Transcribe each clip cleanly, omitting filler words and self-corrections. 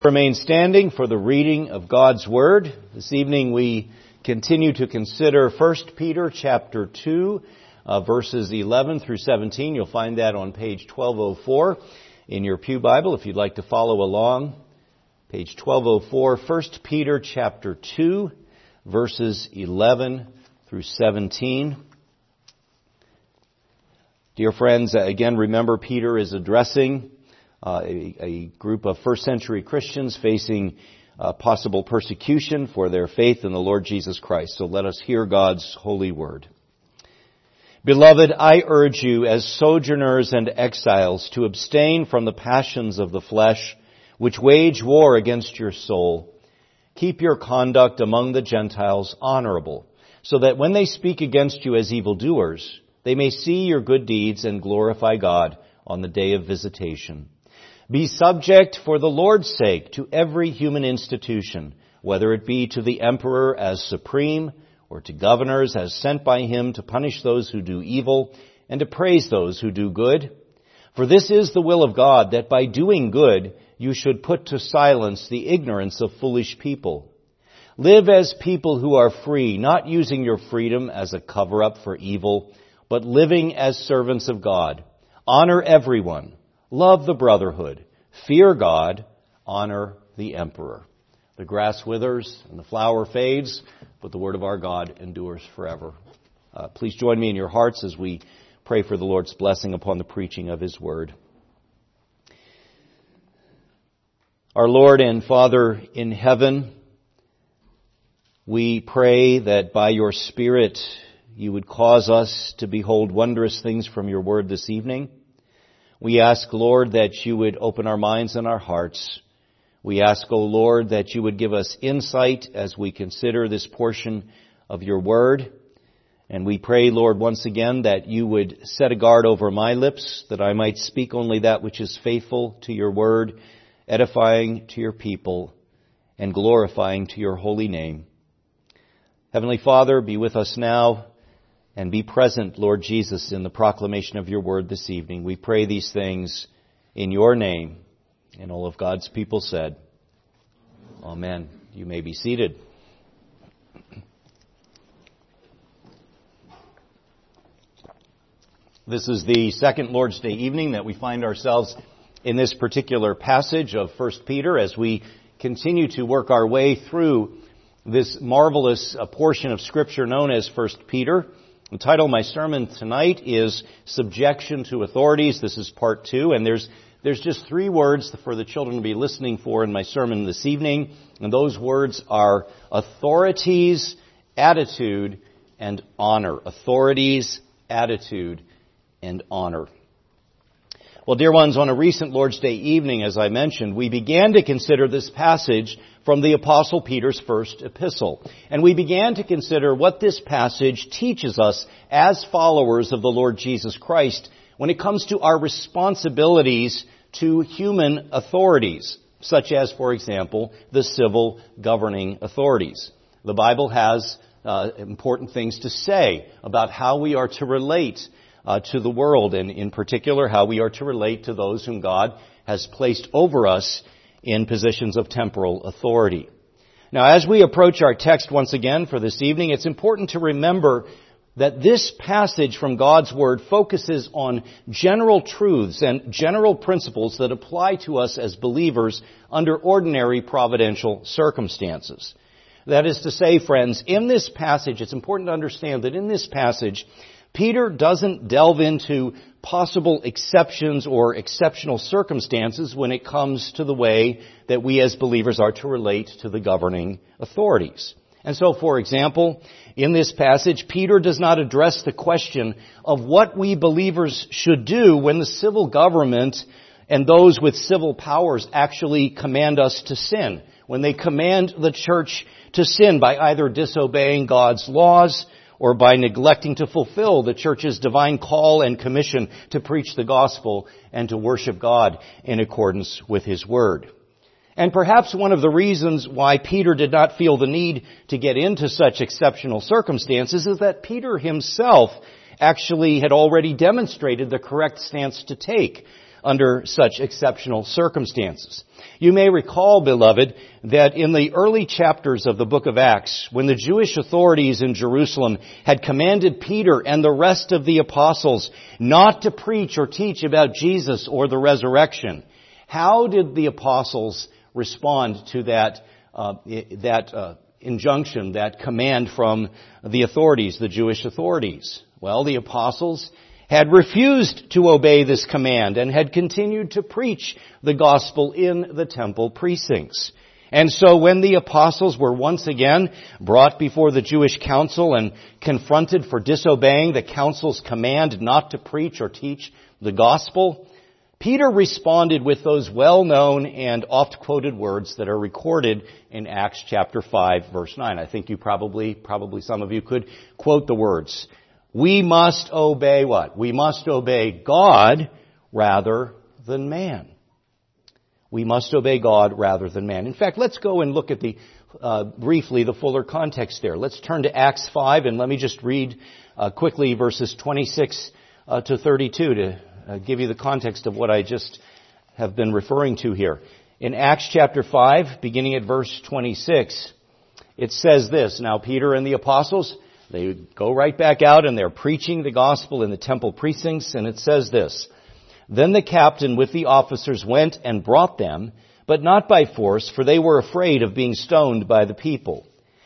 Remain standing for the reading of God's Word. This evening we continue to consider 1 Peter chapter 2, verses 11 through 17. You'll find that on page 1204 in your Pew Bible if you'd like to follow along. Page 1204, 1 Peter chapter 2, verses 11 through 17. Dear friends, again remember Peter is addressing a group of first century Christians facing possible persecution for their faith in the Lord Jesus Christ. So let us hear God's holy word. Beloved, I urge you as sojourners and exiles to abstain from the passions of the flesh, which wage war against your soul. Keep your conduct among the Gentiles honorable, so that when they speak against you as evildoers, they may see your good deeds and glorify God on the day of visitation. Be subject for the Lord's sake to every human institution, whether it be to the emperor as supreme or to governors as sent by him to punish those who do evil and to praise those who do good. For this is the will of God, that by doing good you should put to silence the ignorance of foolish people. Live as people who are free, not using your freedom as a cover-up for evil, but living as servants of God. Honor everyone. Love the brotherhood. Fear God. Honor the emperor. The grass withers and the flower fades, but the word of our God endures forever. Please join me in your hearts as we pray for the Lord's blessing upon the preaching of His word. Our Lord and Father in heaven, we pray that by your Spirit you would cause us to behold wondrous things from your word this evening. We ask, Lord, that you would open our minds and our hearts. We ask, O Lord, that you would give us insight as we consider this portion of your word. And we pray, Lord, once again that you would set a guard over my lips, that I might speak only that which is faithful to your word, edifying to your people, and glorifying to your holy name. Heavenly Father, be with us now. And be present, Lord Jesus, in the proclamation of your word this evening. We pray these things in your name. And all of God's people said, Amen. You may be seated. This is the second Lord's Day evening that we find ourselves in this particular passage of 1 Peter as we continue to work our way through this marvelous portion of Scripture known as 1 Peter. The title of my sermon tonight is Subjection to Authorities. This is part 2, and there's just 3 words for the children to be listening for in my sermon this evening, and those words are authorities, attitude, and honor. Authorities, attitude, and honor. Well, dear ones, on a recent Lord's Day evening, as I mentioned, we began to consider this passage from the Apostle Peter's first epistle. And we began to consider what this passage teaches us as followers of the Lord Jesus Christ when it comes to our responsibilities to human authorities, such as, for example, the civil governing authorities. The Bible has important things to say about how we are to relate to the world, and in particular how we are to relate to those whom God has placed over us in positions of temporal authority. Now, as we approach our text once again for this evening, it's important to remember that this passage from God's Word focuses on general truths and general principles that apply to us as believers under ordinary providential circumstances. That is to say, friends, in this passage, it's important to understand that in this passage, Peter doesn't delve into possible exceptions or exceptional circumstances when it comes to the way that we as believers are to relate to the governing authorities. And so, for example, in this passage, Peter does not address the question of what we believers should do when the civil government and those with civil powers actually command us to sin, when they command the church to sin by either disobeying God's laws or by neglecting to fulfill the church's divine call and commission to preach the gospel and to worship God in accordance with His word. And perhaps one of the reasons why Peter did not feel the need to get into such exceptional circumstances is that Peter himself actually had already demonstrated the correct stance to take under such exceptional circumstances. You may recall, beloved, that in the early chapters of the book of Acts, when the Jewish authorities in Jerusalem had commanded Peter and the rest of the apostles not to preach or teach about Jesus or the resurrection, how did the apostles respond to that injunction, that command from the authorities, the Jewish authorities? Well, the apostles had refused to obey this command and had continued to preach the gospel in the temple precincts. And so when the apostles were once again brought before the Jewish council and confronted for disobeying the council's command not to preach or teach the gospel, Peter responded with those well-known and oft-quoted words that are recorded in Acts chapter 5, verse 9. I think you probably some of you could quote the words. We must obey what? We must obey God rather than man. We must obey God rather than man. In fact, let's go and look at briefly the fuller context there. Let's turn to Acts 5 and let me just read quickly verses 26 to 32 to give you the context of what I just have been referring to here. In Acts chapter 5, beginning at verse 26, it says this, Now Peter and the apostles, they go right back out and they're preaching the gospel in the temple precincts, and it says this, Then the captain with the officers went and brought them, but not by force, for they were afraid of being stoned by the people.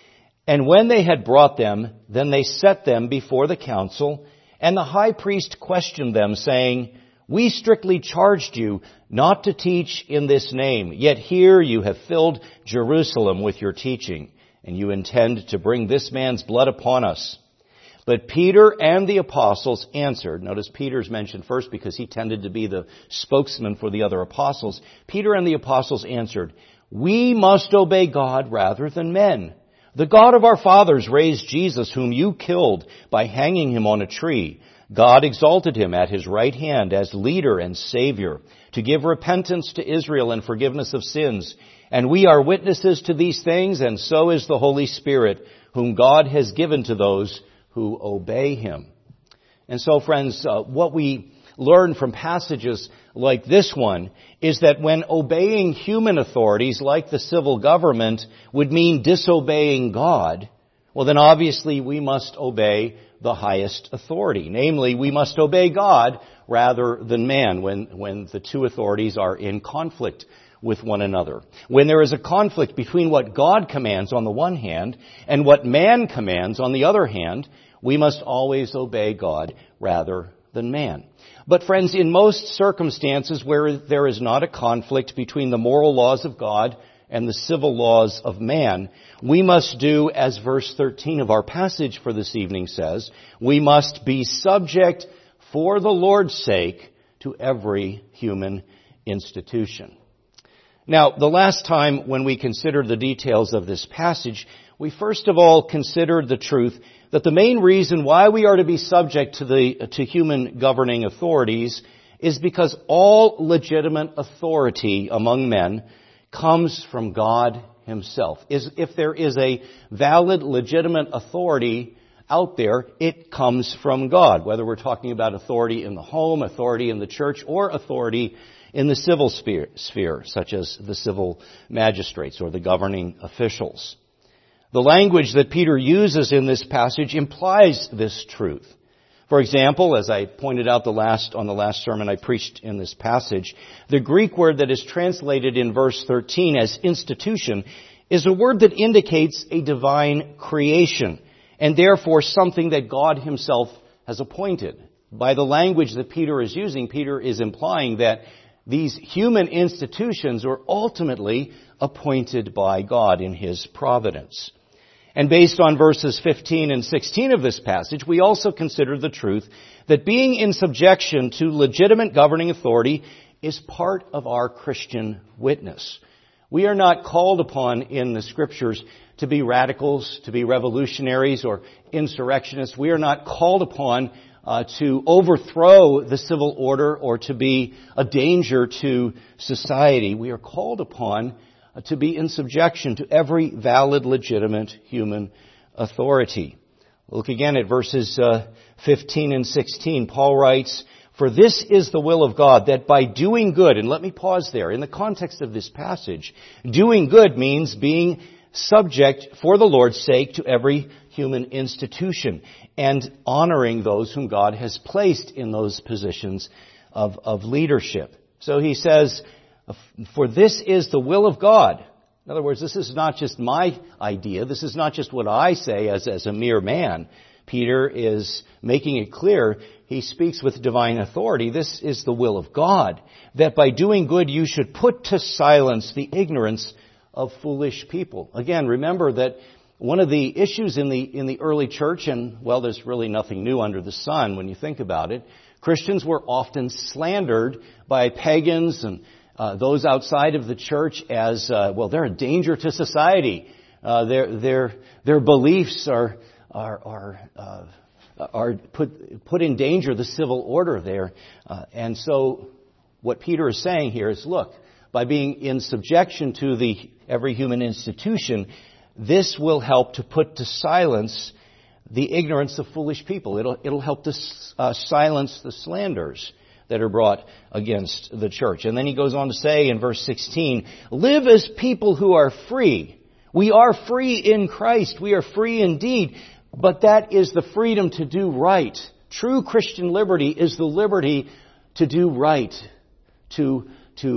And when they had brought them, then they set them before the council, and the high priest questioned them, saying, We strictly charged you not to teach in this name, yet here you have filled Jerusalem with your teaching, and you intend to bring this man's blood upon us. But Peter and the apostles answered. Notice Peter's mentioned first because he tended to be the spokesman for the other apostles. Peter and the apostles answered, We must obey God rather than men. The God of our fathers raised Jesus, whom you killed by hanging him on a tree. God exalted him at his right hand as leader and savior to give repentance to Israel and forgiveness of sins. And we are witnesses to these things, and so is the Holy Spirit, whom God has given to those who obey him. And so, friends, what we learn from passages like this one is that when obeying human authorities like the civil government would mean disobeying God, well then obviously we must obey the highest authority. Namely, we must obey God rather than man when the two authorities are in conflict with one another. When there is a conflict between what God commands on the one hand and what man commands on the other hand, we must always obey God rather than man. But friends, in most circumstances where there is not a conflict between the moral laws of God and the civil laws of man, we must do as verse 13 of our passage for this evening says, we must be subject for the Lord's sake to every human institution. Now, the last time when we considered the details of this passage, we first of all considered the truth that the main reason why we are to be subject to human governing authorities is because all legitimate authority among men comes from God himself. If there is a valid, legitimate authority out there, it comes from God, whether we're talking about authority in the home, authority in the church, or authority in the civil sphere, such as the civil magistrates or the governing officials. The language that Peter uses in this passage implies this truth. For example, as I pointed out on the last sermon I preached in this passage, the Greek word that is translated in verse 13 as institution is a word that indicates a divine creation, and therefore something that God himself has appointed. By the language that Peter is using, Peter is implying that these human institutions are ultimately appointed by God in his providence. And based on verses 15 and 16 of this passage, we also consider the truth that being in subjection to legitimate governing authority is part of our Christian witness. We are not called upon in the Scriptures to be radicals, to be revolutionaries or insurrectionists. We are not called upon to overthrow the civil order or to be a danger to society. We are called upon to be in subjection to every valid, legitimate human authority. Look again at verses 15 and 16. Paul writes, For this is the will of God, that by doing good, and let me pause there, in the context of this passage, doing good means being subject for the Lord's sake to every human institution and honoring those whom God has placed in those positions of leadership. So he says, for this is the will of God. In other words, this is not just my idea. This is not just what I say as a mere man. Peter is making it clear. He speaks with divine authority. This is the will of God, that by doing good you should put to silence the ignorance of foolish people. Again, remember that one of the issues in the early church, and well, there's really nothing new under the sun when you think about it, Christians were often slandered by pagans and those outside of the church as, well, they're a danger to society. Their beliefs are put in danger the civil order there. And so what Peter is saying here is, look, by being in subjection to every human institution, this will help to put to silence the ignorance of foolish people. It'll help to silence the slanders that are brought against the church. And then he goes on to say in verse 16, live as people who are free. We are free in Christ. We are free indeed. But that is the freedom to do right. True Christian liberty is the liberty to do right, to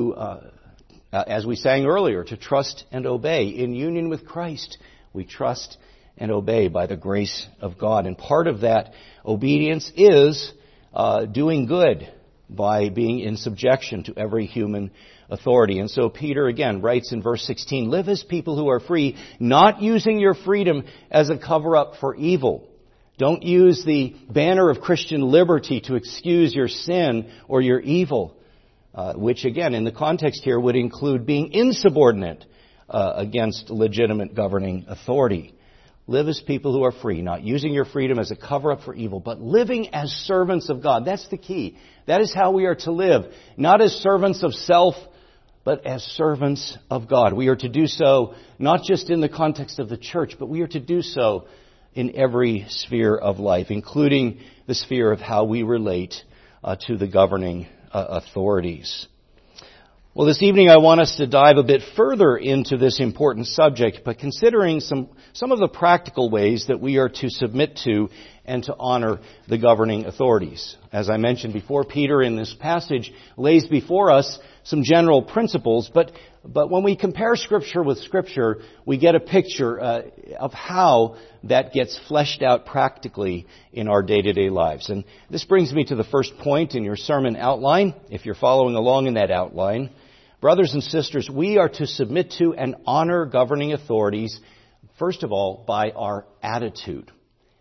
as we sang earlier, to trust and obey. In union with Christ, we trust and obey by the grace of God. And part of that obedience is doing good by being in subjection to every human authority. And so Peter again writes in verse 16, live as people who are free, not using your freedom as a cover-up for evil. Don't use the banner of Christian liberty to excuse your sin or your evil, which again in the context here would include being insubordinate against legitimate governing authority. Live as people who are free, not using your freedom as a cover-up for evil, but living as servants of God. That's the key. That is how we are to live. Not as servants of self, but as servants of God. We are to do so not just in the context of the church, but we are to do so in every sphere of life, including the sphere of how we relate to the governing authorities. Well, this evening I want us to dive a bit further into this important subject, but considering some of the practical ways that we are to submit to and to honor the governing authorities. As I mentioned before, Peter in this passage lays before us some general principles, but when we compare Scripture with Scripture, we get a picture of how that gets fleshed out practically in our day-to-day lives. And this brings me to the first point in your sermon outline, if you're following along in that outline. Brothers and sisters, we are to submit to and honor governing authorities, first of all, by our attitude.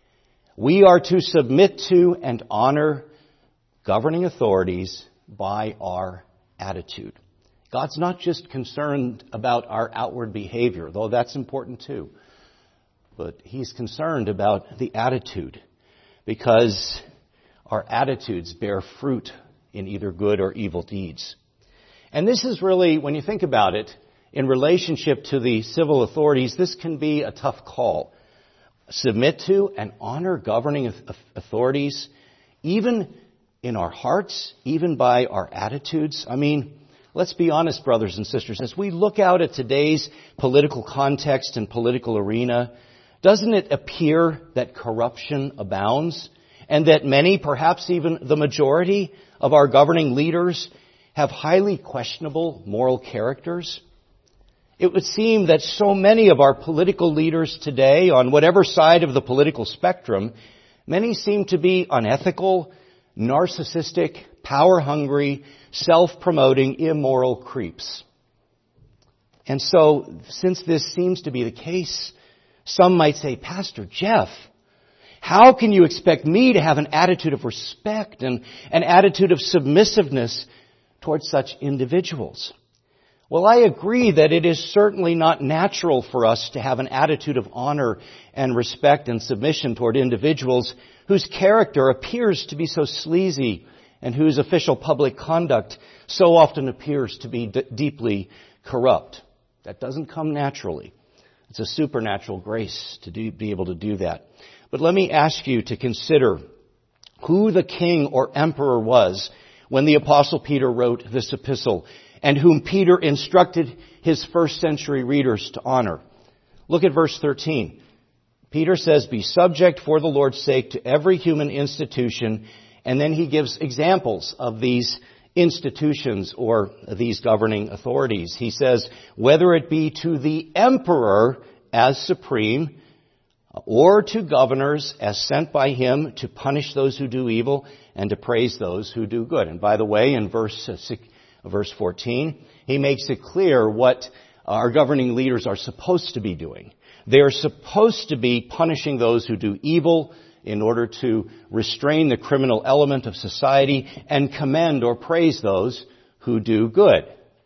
We are to submit to and honor governing authorities by our attitude. God's not just concerned about our outward behavior, though that's important too. But He's concerned about the attitude, because our attitudes bear fruit in either good or evil deeds. And this is really, when you think about it, in relationship to the civil authorities, this can be a tough call. Submit to and honor governing authorities, even in our hearts, even by our attitudes. I mean, let's be honest, brothers and sisters, as we look out at today's political context and political arena, doesn't it appear that corruption abounds and that many, perhaps even the majority of our governing leaders have highly questionable moral characters? It would seem that so many of our political leaders today, on whatever side of the political spectrum, many seem to be unethical, narcissistic, power-hungry, self-promoting, immoral creeps. And so, since this seems to be the case, some might say, Pastor Jeff, how can you expect me to have an attitude of respect and an attitude of submissiveness towards such individuals? Well, I agree that it is certainly not natural for us to have an attitude of honor and respect and submission toward individuals whose character appears to be so sleazy and whose official public conduct so often appears to be deeply corrupt. That doesn't come naturally. It's a supernatural grace to be able to do that. But let me ask you to consider who the king or emperor was when the Apostle Peter wrote this epistle, and whom Peter instructed his first century readers to honor. Look at verse 13. Peter says, "Be subject for the Lord's sake to every human institution," and then he gives examples of these institutions or these governing authorities. He says, "Whether it be to the emperor as supreme, or to governors as sent by him to punish those who do evil and to praise those who do good." And by the way, in verse 14, he makes it clear what our governing leaders are supposed to be doing. They are supposed to be punishing those who do evil in order to restrain the criminal element of society and commend or praise those who do good.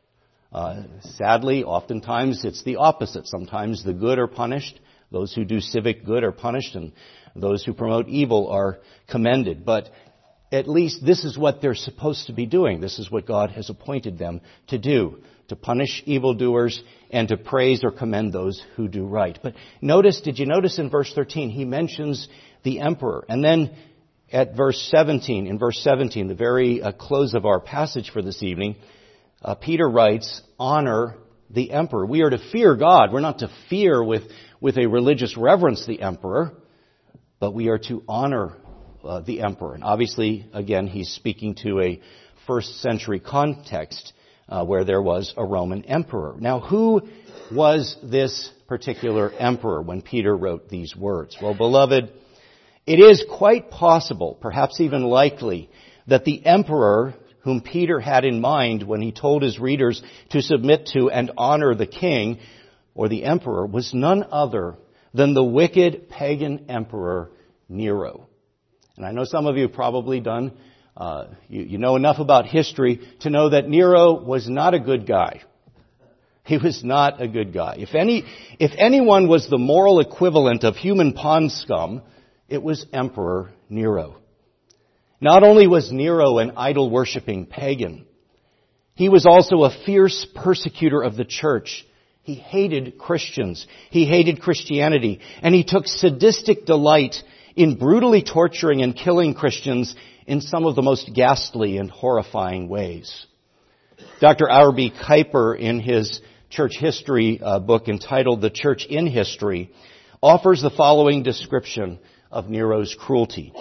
Sadly, oftentimes it's the opposite. Sometimes the good are punished. Those who do civic good are punished, and those who promote evil are commended. But at least this is what they're supposed to be doing. This is what God has appointed them to do, to punish evildoers and to praise or commend those who do right. But did you notice in verse 13, he mentions the emperor. And then at verse 17, the very close of our passage for this evening, Peter writes, "Honor the emperor." We are to fear God. We're not to fear with a religious reverence the emperor, but we are to honor the emperor. And obviously, again, he's speaking to a first century context where there was a Roman emperor. Now, who was this particular emperor when Peter wrote these words? Well, beloved, it is quite possible, perhaps even likely, that the emperor whom Peter had in mind when he told his readers to submit to and honor the king or the emperor was none other than the wicked pagan emperor Nero. And I know some of you have probably done, you know enough about history to know that Nero was not a good guy. He was not a good guy. If anyone was the moral equivalent of human pond scum, it was Emperor Nero. Not only was Nero an idol-worshipping pagan, he was also a fierce persecutor of the church. He hated Christians. He hated Christianity. And he took sadistic delight in brutally torturing and killing Christians in some of the most ghastly and horrifying ways. Dr. R.B. Kuyper, in his church history book entitled The Church in History, offers the following description of Nero's cruelty.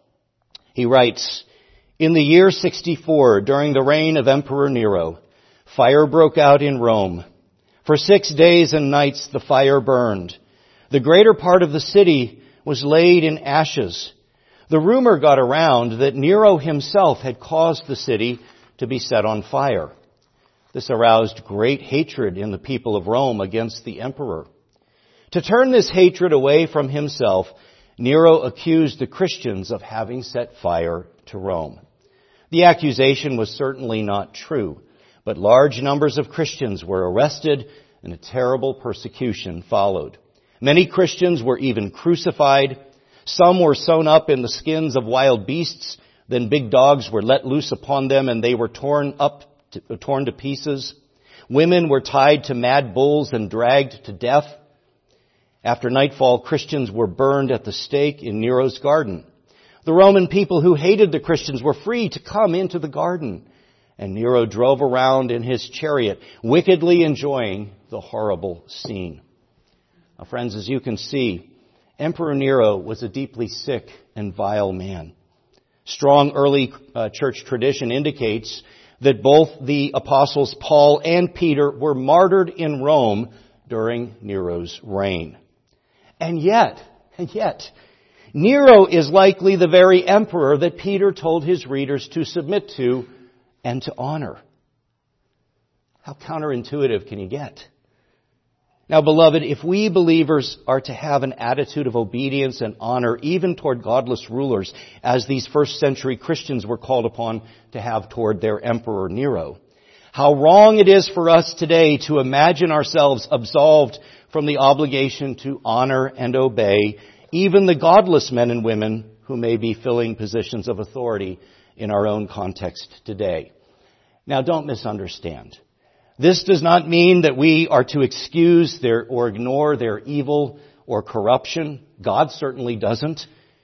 He writes, "In the year 64, during the reign of Emperor Nero, fire broke out in Rome. For 6 days and nights the fire burned. The greater part of the city was laid in ashes. The rumor got around that Nero himself had caused the city to be set on fire. This aroused great hatred in the people of Rome against the emperor. To turn this hatred away from himself, Nero accused the Christians of having set fire to Rome. The accusation was certainly not true, but large numbers of Christians were arrested and a terrible persecution followed. Many Christians were even crucified. Some were sewn up in the skins of wild beasts. Then big dogs were let loose upon them and they were torn to pieces. Women were tied to mad bulls and dragged to death. After nightfall, Christians were burned at the stake in Nero's garden. The Roman people who hated the Christians were free to come into the garden, and Nero drove around in his chariot, wickedly enjoying the horrible scene." Now, friends, as you can see, Emperor Nero was a deeply sick and vile man. Strong early church tradition indicates that both the apostles Paul and Peter were martyred in Rome during Nero's reign. And yet, Nero is likely the very emperor that Peter told his readers to submit to and to honor. How counterintuitive can you get? Now, beloved, if we believers are to have an attitude of obedience and honor even toward godless rulers, as these first century Christians were called upon to have toward their emperor Nero, how wrong it is for us today to imagine ourselves absolved from the obligation to honor and obey even the godless men and women who may be filling positions of authority in our own context today. Now, don't misunderstand. This does not mean that we are to excuse or ignore their evil or corruption. God certainly doesn't.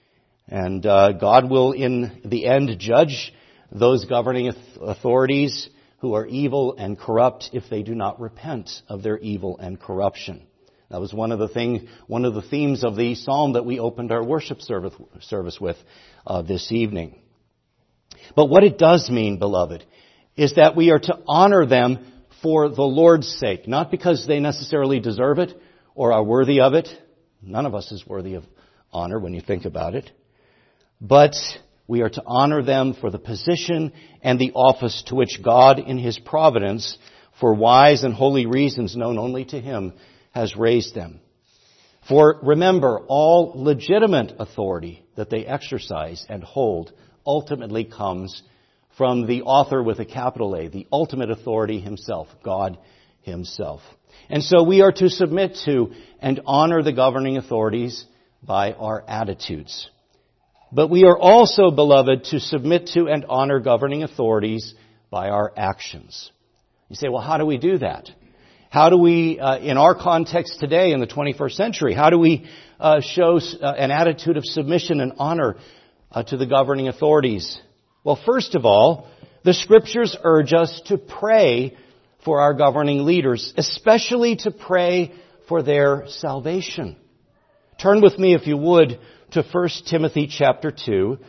And God will, in the end, judge those governing authorities who are evil and corrupt if they do not repent of their evil and corruption. That was one of the themes of the psalm that we opened our worship service with this evening. But what it does mean, beloved, is that we are to honor them for the Lord's sake, not because they necessarily deserve it or are worthy of it. None of us is worthy of honor when you think about it. But we are to honor them for the position and the office to which God, in His providence, for wise and holy reasons known only to Him, has raised them. For remember, all legitimate authority that they exercise and hold ultimately comes from the author with a capital A, the ultimate authority Himself, God Himself. And so we are to submit to and honor the governing authorities by our attitudes. But we are also, beloved, to submit to and honor governing authorities by our actions. You say, well, how do we do that? How do we, in our context today in the 21st century, how do we show an attitude of submission and honor to the governing authorities? Well, first of all, the Scriptures urge us to pray for our governing leaders, especially to pray for their salvation. Turn with me, if you would, to 1 Timothy chapter 2.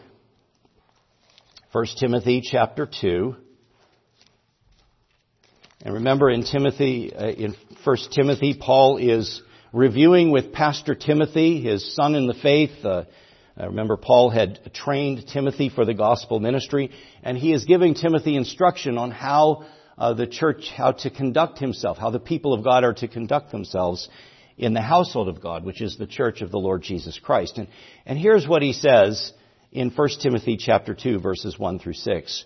1 Timothy chapter 2. And remember, in 1 Timothy, Paul is reviewing with Pastor Timothy, his son in the faith. Remember, Paul had trained Timothy for the gospel ministry, and he is giving Timothy instruction on how the church, how to conduct himself, how the people of God are to conduct themselves in the household of God, which is the church of the Lord Jesus Christ. And here's what he says in 1 Timothy chapter 2, verses 1 through 6.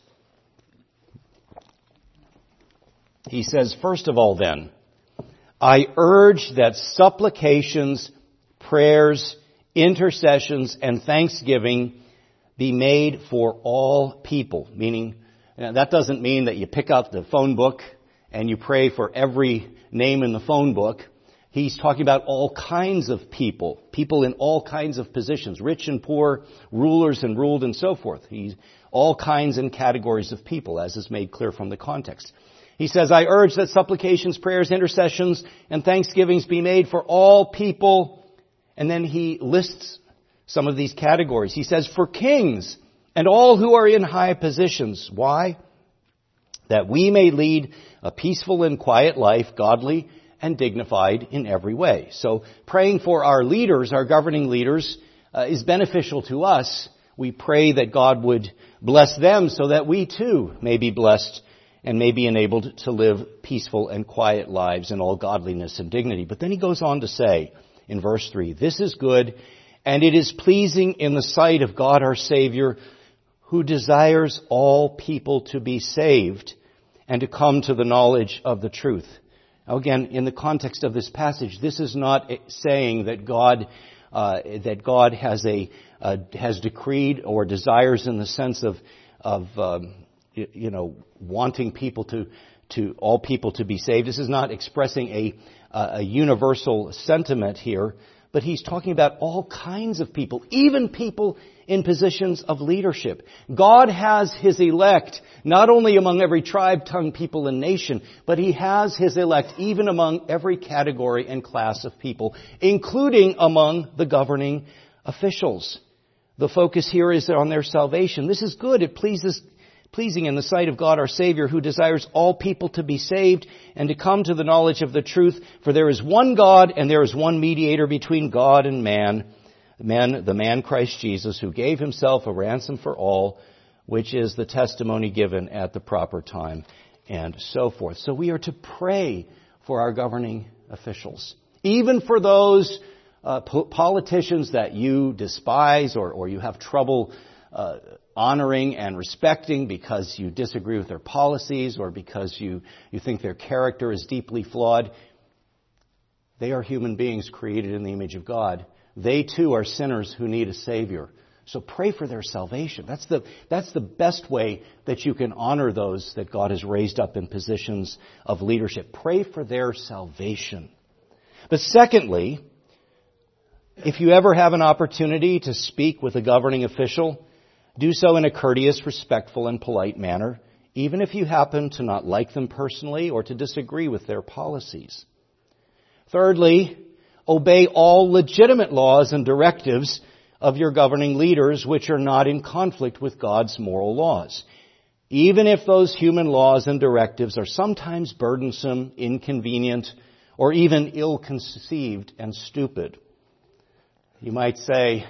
He says, first of all then, I urge that supplications, prayers, intercessions, and thanksgiving be made for all people. Meaning, that doesn't mean that you pick out the phone book and you pray for every name in the phone book. He's talking about all kinds of people in all kinds of positions, rich and poor, rulers and ruled, and so forth. All kinds and categories of people, as is made clear from the context. He says, I urge that supplications, prayers, intercessions, and thanksgivings be made for all people. And then he lists some of these categories. He says, for kings and all who are in high positions. Why? That we may lead a peaceful and quiet life, godly and dignified in every way. So praying for our leaders, our governing leaders, is beneficial to us. We pray that God would bless them so that we too may be blessed and may be enabled to live peaceful and quiet lives in all godliness and dignity. But then he goes on to say in verse 3, this is good, and it is pleasing in the sight of God our Savior, who desires all people to be saved and to come to the knowledge of the truth. Now again, in the context of this passage, this is not saying that God has decreed or desires in the sense of wanting people to all people to be saved. This is not expressing a universal sentiment here, but he's talking about all kinds of people, even people in positions of leadership. God has His elect not only among every tribe, tongue, people, and nation, but He has His elect even among every category and class of people, including among the governing officials. The focus here is on their salvation. This is good. It pleasing in the sight of God our Savior, who desires all people to be saved and to come to the knowledge of the truth. For there is one God and there is one mediator between God and man, the man Christ Jesus, who gave Himself a ransom for all, which is the testimony given at the proper time, and so forth. So we are to pray for our governing officials, even for those politicians that you despise or you have trouble honoring and respecting because you disagree with their policies or because you think their character is deeply flawed. They are human beings created in the image of God. They too are sinners who need a Savior. So pray for their salvation. That's the best way that you can honor those that God has raised up in positions of leadership. Pray for their salvation. But secondly, If you ever have an opportunity to speak with a governing official, do so in a courteous, respectful, and polite manner, even if you happen to not like them personally or to disagree with their policies. Thirdly, obey all legitimate laws and directives of your governing leaders which are not in conflict with God's moral laws, even if those human laws and directives are sometimes burdensome, inconvenient, or even ill-conceived and stupid. You might say,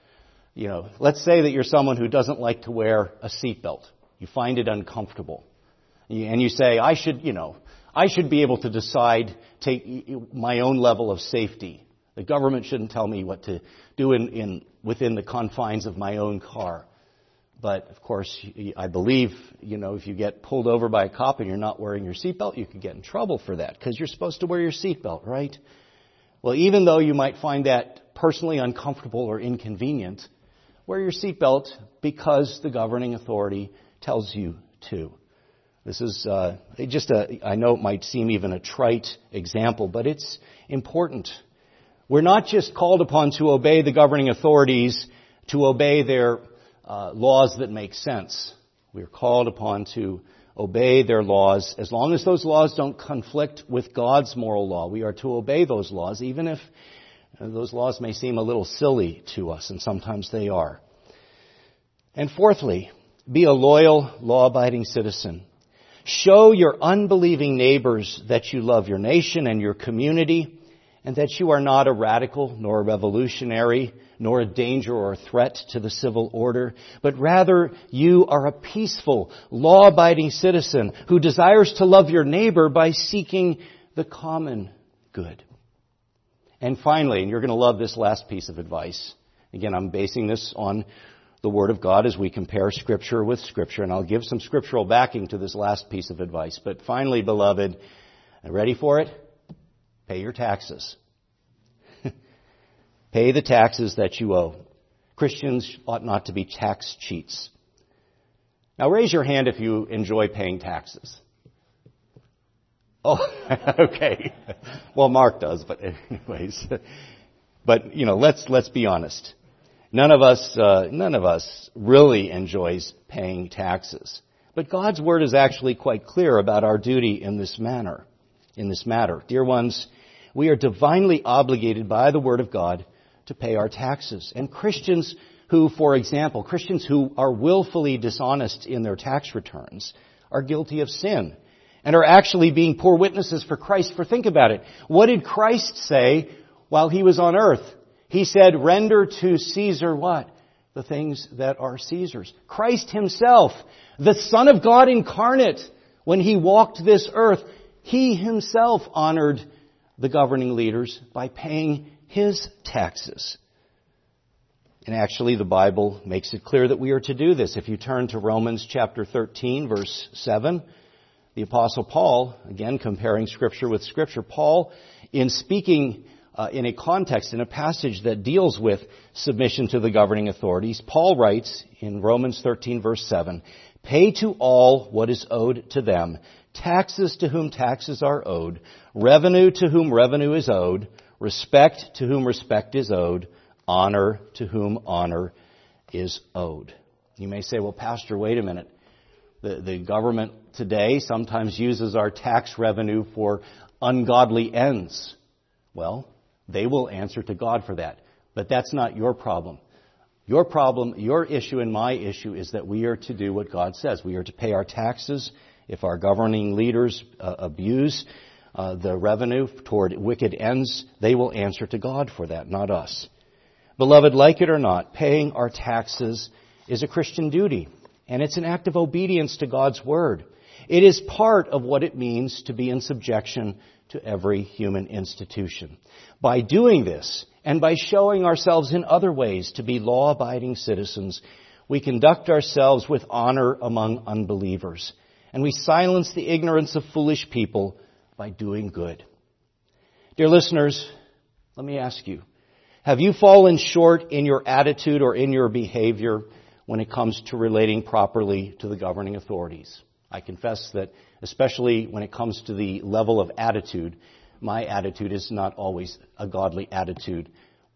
let's say that you're someone who doesn't like to wear a seatbelt. You find it uncomfortable. And you say, I should be able to decide, take my own level of safety. The government shouldn't tell me what to do within the confines of my own car. But, of course, I believe, if you get pulled over by a cop and you're not wearing your seatbelt, you could get in trouble for that because you're supposed to wear your seatbelt, right? Well, even though you might find that personally uncomfortable or inconvenient, wear your seatbelt because the governing authority tells you to. This is I know it might seem even a trite example, but it's important. We're not just called upon to obey the governing authorities, to obey their laws that make sense. We're called upon to obey their laws as long as those laws don't conflict with God's moral law. We are to obey those laws, even if those laws may seem a little silly to us, and sometimes they are. And fourthly, be a loyal, law-abiding citizen. Show your unbelieving neighbors that you love your nation and your community, and that you are not a radical, nor a revolutionary, nor a danger or a threat to the civil order, but rather you are a peaceful, law-abiding citizen who desires to love your neighbor by seeking the common good. And finally, and you're going to love this last piece of advice. Again, I'm basing this on the Word of God as we compare Scripture with Scripture, and I'll give some scriptural backing to this last piece of advice. But finally, beloved, ready for it? Pay your taxes. Pay the taxes that you owe. Christians ought not to be tax cheats. Now raise your hand if you enjoy paying taxes. Oh, okay. Well, Mark does, but anyways. But, let's be honest. None of us really enjoys paying taxes. But God's Word is actually quite clear about our duty in this matter. Dear ones, we are divinely obligated by the Word of God to pay our taxes. And Christians who are willfully dishonest in their tax returns are guilty of sin and are actually being poor witnesses for Christ. For think about it. What did Christ say while He was on earth? He said, render to Caesar what? The things that are Caesar's. Christ Himself, the Son of God incarnate, when He walked this earth, He Himself honored the governing leaders by paying His taxes. And actually, the Bible makes it clear that we are to do this. If you turn to Romans chapter 13, verse 7, the Apostle Paul, again comparing Scripture with Scripture, Paul, in speaking in a context, in a passage that deals with submission to the governing authorities, Paul writes in Romans 13, verse 7, pay to all what is owed to them, taxes to whom taxes are owed, revenue to whom revenue is owed, respect to whom respect is owed, honor to whom honor is owed. You may say, well, Pastor, wait a minute. The government today sometimes uses our tax revenue for ungodly ends. Well, they will answer to God for that. But that's not your problem. Your problem, your issue and my issue is that we are to do what God says. We are to pay our taxes. If our governing leaders abuse the revenue toward wicked ends, they will answer to God for that, not us. Beloved, like it or not, paying our taxes is a Christian duty, and it's an act of obedience to God's Word. It is part of what it means to be in subjection to every human institution. By doing this, and by showing ourselves in other ways to be law-abiding citizens, we conduct ourselves with honor among unbelievers, and we silence the ignorance of foolish people by doing good. Dear listeners, let me ask you, have you fallen short in your attitude or in your behavior when it comes to relating properly to the governing authorities? I confess that, especially when it comes to the level of attitude, my attitude is not always a godly attitude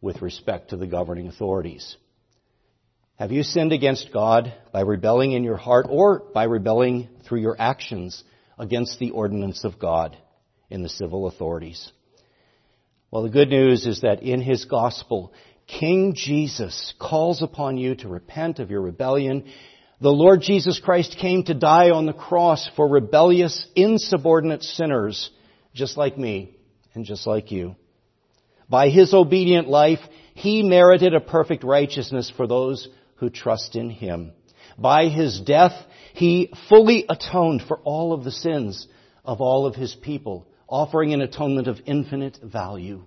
with respect to the governing authorities. Have you sinned against God by rebelling in your heart or by rebelling through your actions against the ordinance of God in the civil authorities? Well, the good news is that in His gospel, King Jesus calls upon you to repent of your rebellion. The Lord Jesus Christ came to die on the cross for rebellious, insubordinate sinners, just like me and just like you. By His obedient life, He merited a perfect righteousness for those who trust in Him. By His death, He fully atoned for all of the sins of all of His people, offering an atonement of infinite value.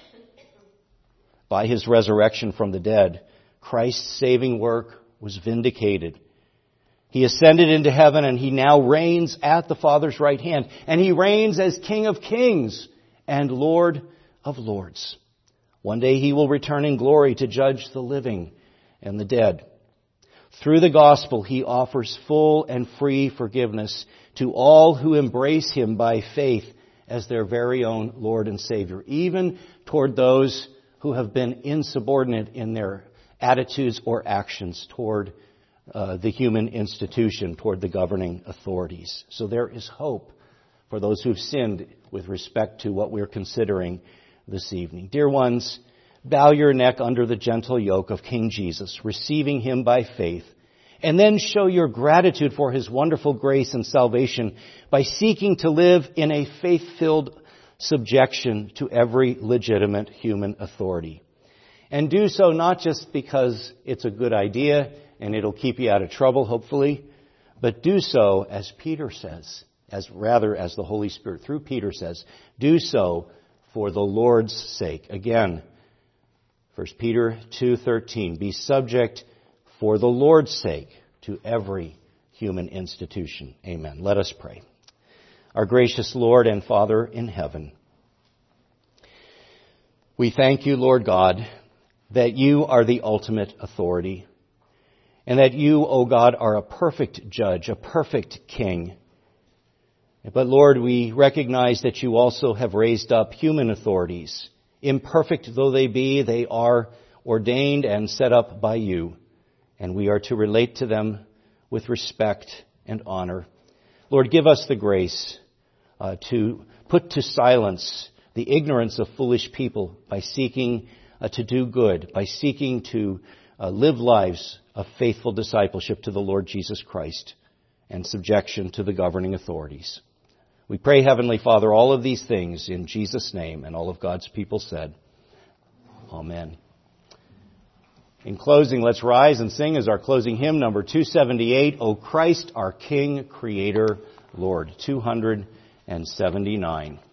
By His resurrection from the dead, Christ's saving work was vindicated. He ascended into heaven and He now reigns at the Father's right hand. And He reigns as King of kings and Lord of lords. One day He will return in glory to judge the living and the dead. Through the gospel, He offers full and free forgiveness to all who embrace Him by faith as their very own Lord and Savior, even toward those who have been insubordinate in their attitudes or actions toward the human institution, toward the governing authorities. So there is hope for those who've sinned with respect to what we're considering this evening. Dear ones, bow your neck under the gentle yoke of King Jesus, receiving Him by faith, and then show your gratitude for His wonderful grace and salvation by seeking to live in a faith-filled subjection to every legitimate human authority. And do so not just because it's a good idea and it'll keep you out of trouble, hopefully, but do so, as Peter says, as the Holy Spirit through Peter says, do so for the Lord's sake. Again, 1 Peter 2:13, be subject for the Lord's sake to every human institution. Amen. Let us pray. Our gracious Lord and Father in heaven, we thank you, Lord God, that you are the ultimate authority, and that you, O God, are a perfect judge, a perfect king. But Lord, we recognize that you also have raised up human authorities. Imperfect though they be, they are ordained and set up by you, and we are to relate to them with respect and honor. Lord, give us the grace to put to silence the ignorance of foolish people by seeking to do good, by seeking to live lives of faithful discipleship to the Lord Jesus Christ and subjection to the governing authorities. We pray, Heavenly Father, all of these things in Jesus' name, and all of God's people said, Amen. In closing, let's rise and sing as our closing hymn, number 278, O Christ, our King, Creator, Lord, 279.